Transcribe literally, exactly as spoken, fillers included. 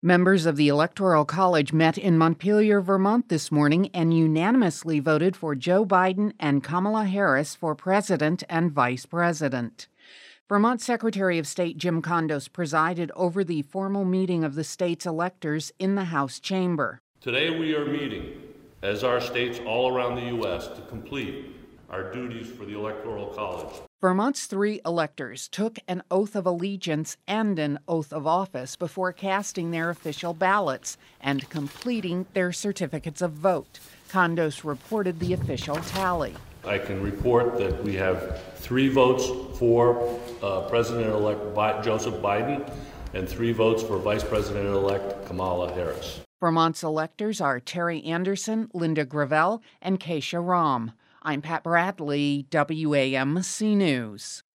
Members of the Electoral College met in Montpelier, Vermont this morning and unanimously voted for Joe Biden and Kamala Harris for president and vice president. Vermont Secretary of State Jim Kondos presided over the formal meeting of the state's electors in the House chamber. Today we are meeting, as are states all around the U S, to complete our duties for the Electoral College. Vermont's three electors took an oath of allegiance and an oath of office before casting their official ballots and completing their certificates of vote. Kondos reported the official tally. I can report that we have three votes for uh, President-elect Bi- Joseph Biden and three votes for Vice President-elect Kamala Harris. Vermont's electors are Terry Anderson, Linda Gravel, and Keisha Rom. I'm Pat Bradley, W A M C News.